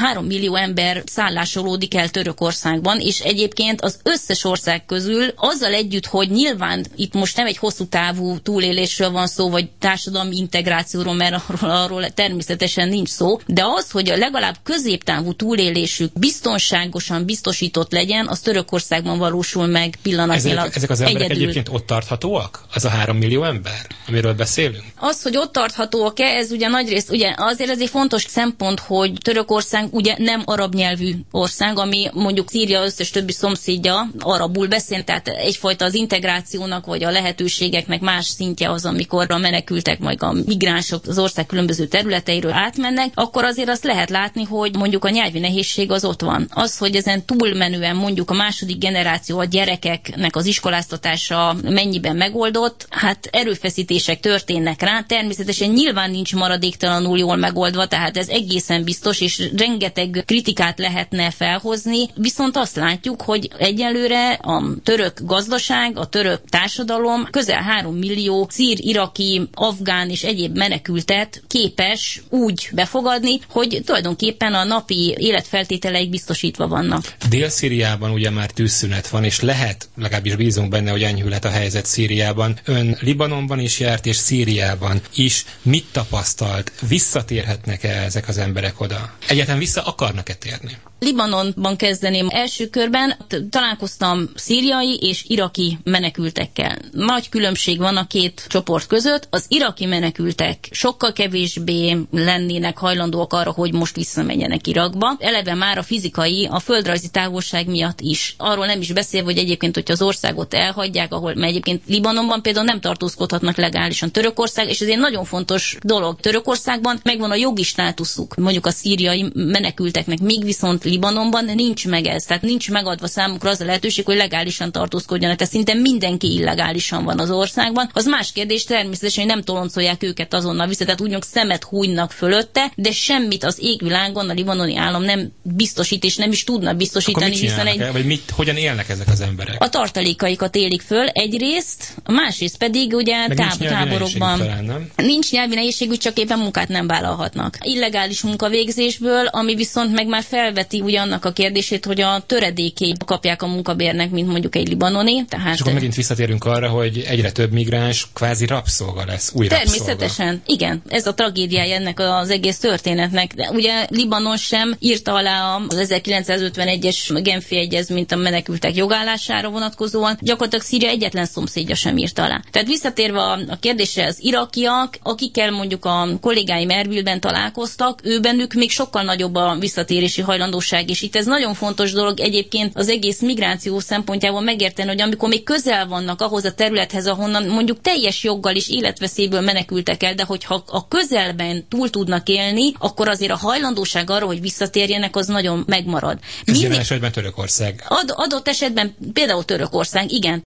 3 millió ember szállásolódik el Törökországban, és egyébként az összes ország közül azzal együtt, hogy nyilván itt most nem egy hosszú távú túlélésről van szó, vagy társadalmi integrációról, mert arról természetesen nincs szó, de az, hogy a legalább középtávú túlélésük biztonságosan biztosított legyen, az Törökországban valósul meg pillanatnyilag. Ezek az emberek egyedül. Egyébként ott tarthatóak? Az a 3 millió ember, amiről beszélünk? Az, hogy ott tarthatóak-e, ez ugye nagyrészt, ugye azért ez egy fontos szempont, hogy Törökország ugye nem arab nyelvű ország, ami mondjuk Szíria összes többi szomszédja arabul beszél, tehát egyfajta az integrációnak vagy a lehetőségeknek más szintje az, amikor a menekültek, majd a migránsok az ország különböző területeiről átmennek, akkor azért azt lehet látni, hogy mondjuk a nyelvi nehézség az ott van. Az, hogy ezen túlmenően mondjuk a második generáció, a gyerekeknek az iskoláztatása mennyiben megoldott, hát erőfeszítések történnek rá, természetesen nyilván nincs maradéktalanul jól megoldva, tehát ez egészen biztos, és rengeteg kritikát lehetne felhozni, viszont azt látjuk, hogy egyelőre a török gazdaság, a török társadalom közel 3 millió szír, iraki, afgán és egyéb menekültet képes úgy befogadni, hogy tulajdonképpen a napi életfeltételeik biztosítva vannak. Dél-Szíriában ugye már tűzszünet van, és lehet, legalábbis bízunk benne, hogy enyhülhet a helyzet Szíriában. Ön Libanonban is járt, és Szíriában is. Mit tapasztalt? Visszatérhetnek-e ezek az emberek oda? Egyáltalán vissza akarnak-e térni? Libanonban kezdeném. Első körben találkoztam szíriai és iraki menekültekkel. Nagy különbség van a két csoport között. Az iraki menekültek sokkal kevésbé lennének hajlandóak arra, hogy most visszamenjenek Irakba. Eleve már a fizikai, a földrajzi távolság miatt is. Arról nem is beszélve, hogy egyébként, hogyha az országot elhagyják, ahol mert egyébként Libanonban például nem tartózkodhatnak legálisan Törökország, és ez egy nagyon fontos dolog. Törökországban megvan a jogi státuszuk, mondjuk a szíriai menekülteknek, míg viszont Libanonban nincs meg ez, tehát nincs megadva számukra az a lehetőség, hogy legálisan tartózkodjanak, tehát szinte mindenki illegálisan van az országban. Az más kérdés természetesen, hogy nem toloncolják őket azonnal vissza, tehát úgymond szemet hújnak fölötte, de semmit az égvilágon a libanoni állam nem biztosít, és nem is tudna biztosítani, hiszen hogyan élnek ezek az emberek? A tartalékaikat élik föl egyrészt, a másrészt pedig ugye táborokban. Nincs nyelvi nehézségük, csak éppen munkát nem vállalhatnak. Illegális munkavégzésből, ami viszont meg már felveti ugye annak a kérdését, hogy a töredékét kapják a munkabérnek, mint mondjuk egy libanoni. Tehát... És akkor megint visszatérünk arra, hogy egyre több migráns kvázi rabszolga lesz, új természetesen, rabszolga. Igen. Ez a tragédiája ennek az egész történetnek. De ugye Libanon sem írta alá az 1951-es Genfi egyezményt a menekültek jogállására vonatkozóan. Gyakorlatilag Szíria egyetlen szomszédja sem írta alá. Tehát visszatérve a kérdésre, az irakiak, akikkel mondjuk a kollégáim Erbilben találkoztak, őbenük még sokkal nagyobb a visszatérési hajlandóság, és itt ez nagyon fontos dolog egyébként az egész migráció szempontjából megérteni, hogy amikor még közel vannak ahhoz a területhez, ahonnan mondjuk teljes joggal is életveszélyből menekültek el, de hogyha a közelben túl tudnak élni, akkor azért a hajlandóság arra, hogy visszatérjenek, az nagyon megmarad. Ez jelen esetben Törökország. Adott esetben például Törökország, igen.